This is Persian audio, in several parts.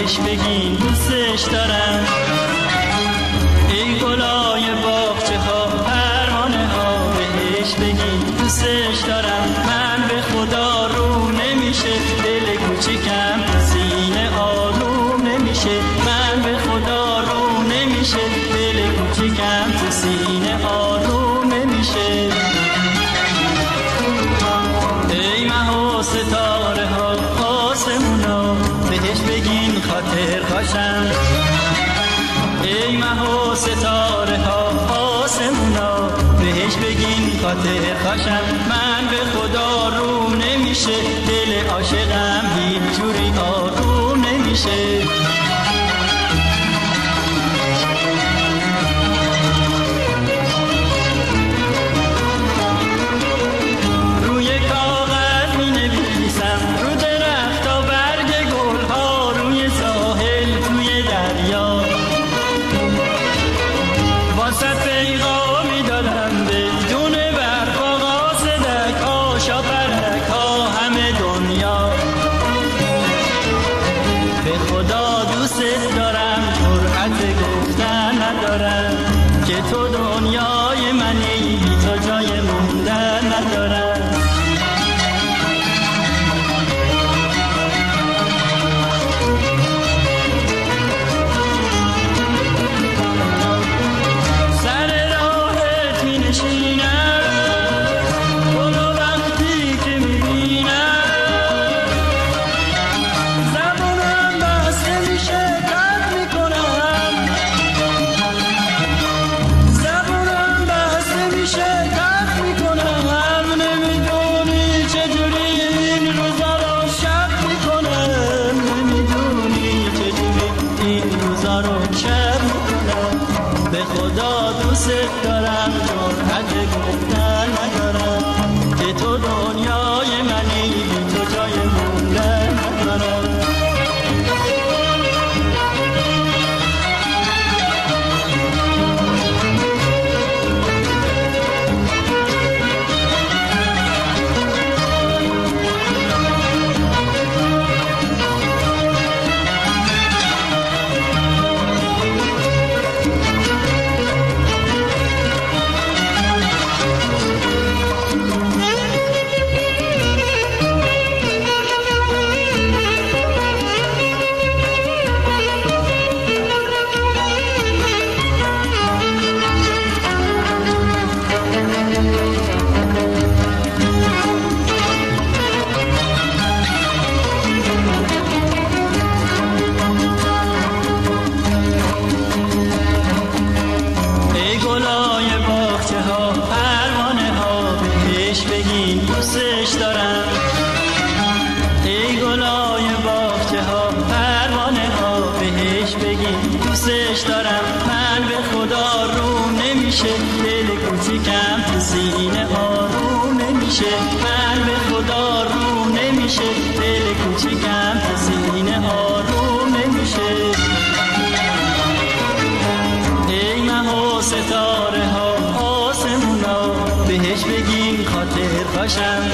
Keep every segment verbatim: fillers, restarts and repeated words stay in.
بهش بگین دوستش دارم. ای گلای باغچه ها پروانه ها بهش بگین دوستش دارم. من به خدا رو نمیشه دل کوچیکم سینه آروم نمیشه. من به خدا رو نمیشه دل کوچیکم تو سینه آروم نمیشه. ای ماه و ستاره ها آسمونا بهش بگین خاطر خوشم. ای ماه و ستاره ها آسمونا بهش بگین خاطر خوشم. من به خدا رو نمیشه دل عاشقم هیچ جوری آروم نمیشه. تو دنیای منی تو جای موندن ندارم. سر راهت می نشینم تو وقتی که می بینم زبانم بسته میشه قد می کنم. به خدا دوست دارم جرأت گفتن ندارم که تو دنیای منی تو جای موندن ندارم. دوستش دارم. ای گلای باغچه ها پروانه ها بهش بگین دوستش دارم. من به خدا رو نمیشه دل کوچیکم تو سینه آروم نمیشه. من به خدا رو نمیشه دل کوچیکم تو سینه آروم نمیشه. ای ماه و ستاره ها آسمونا بهش بگین خاطر خوشم.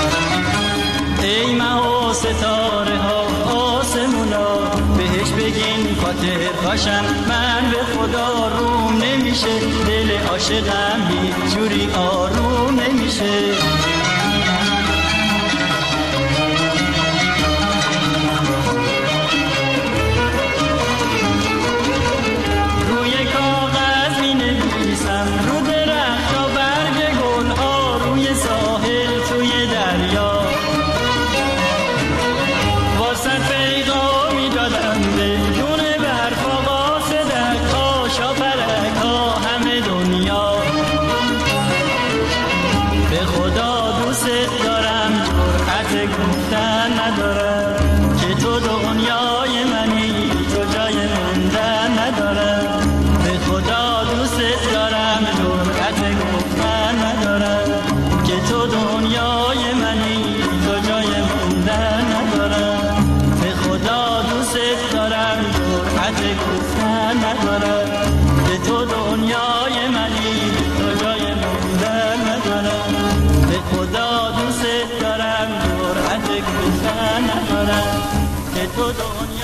ای ماه و ستاره ها آسمونا بهش بگین خاطر خوشم. من به خدا روم نمیشه دل عاشقم هیچ جوری آروم نمیشه. گفتن ندارم که تو دنیای منی تو جای موندن ندارم. به خدا دوست دارم جرأت گفتن ندارم که تو دنیای منی تو جای موندن ندارم. به خدا دوست دارم جرأت گفتن ندارم که تو دنیای منی تو جای موندن ندارم. به خدا دوست دارم جرأت گفتن ندارم که تو دنیا